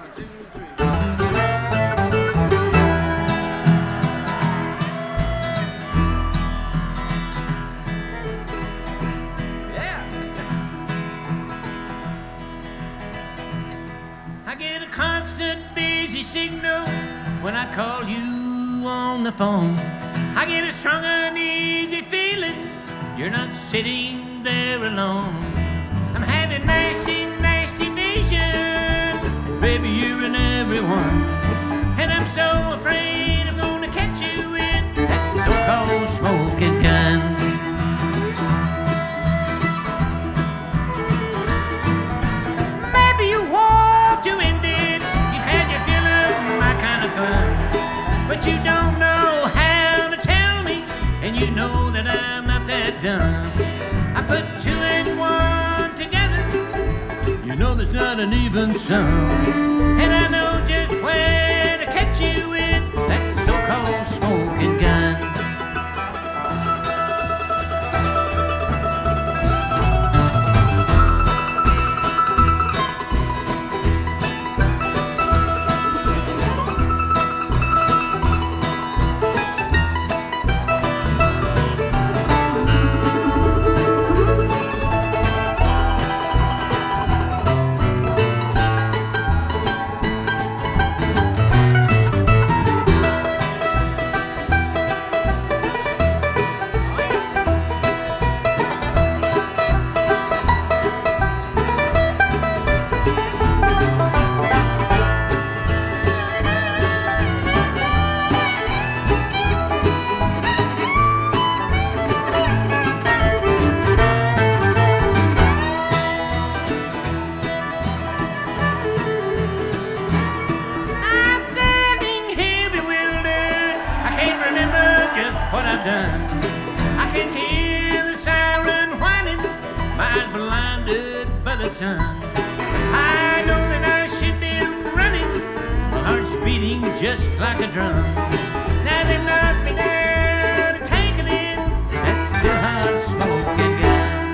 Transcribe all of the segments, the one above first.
2, 3. Yeah. I get a constant busy signal when I call you on the phone. I get a strong, uneasy feeling you're not sitting there alone. I'm having nasty, nasty vision, and baby, you're in everyone. And I'm so afraid I'm gonna catch you with that so-called smoking gun. Maybe you want to end it, you've had your fill of my kind of fun, but you don't know how to tell me, and you know that I'm not that dumb. I put 2 and 1 together, you know there's not an even sum, and I know just where to catch you with that so-called smoking gun. What I've done, I can hear the siren whining, my eyes blinded by the sun. I know that I should be running, my heart's beating just like a drum. Now they knocked me down and taken in that still hot smoking gun.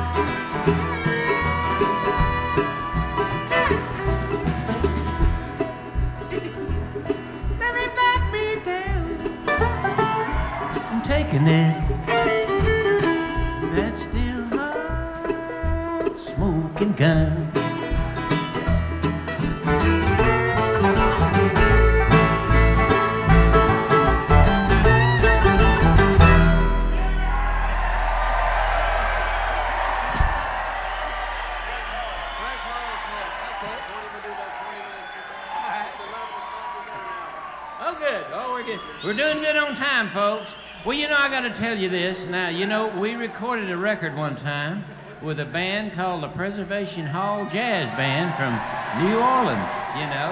Now they knocked me down, taking it, that still hot smoking gun. Oh, good. Oh, we're good. We're doing good on time, folks. Well, you know, I got to tell you this. Now, you know, we recorded a record one time with a band called the Preservation Hall Jazz Band from New Orleans, you know.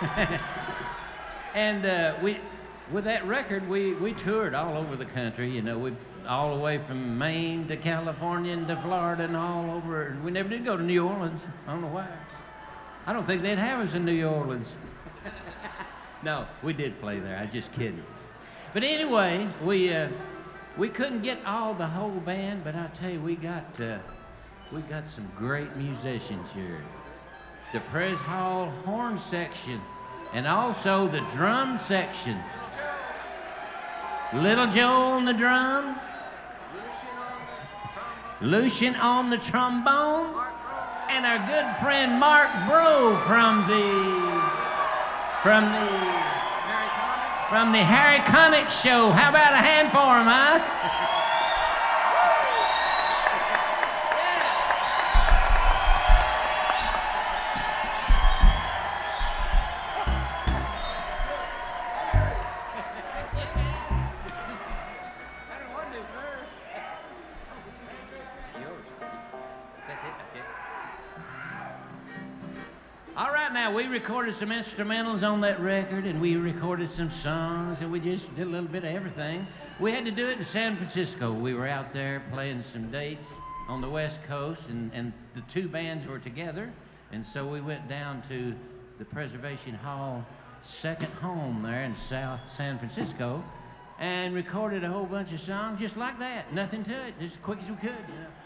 And with that record, we toured all over the country, you know, all the way from Maine to California and to Florida and all over. We never did go to New Orleans. I don't know why. I don't think they'd have us in New Orleans. No, we did play there. I'm just kidding. But anyway, we couldn't get the whole band, but I tell you, we got some great musicians here. The Pres Hall horn section, and also the drum section. Little Joe on the drums, Lucian on the trombone, and our good friend Mark Bro from the Harry Connick Show. How about a hand for him, huh? All right, now, we recorded some instrumentals on that record, and we recorded some songs, and we just did a little bit of everything. We had to do it in San Francisco. We were out there playing some dates on the West Coast, and the two bands were together, and so we went down to the Preservation Hall second home there in South San Francisco and recorded a whole bunch of songs just like that. Nothing to it, just as quick as we could, you know.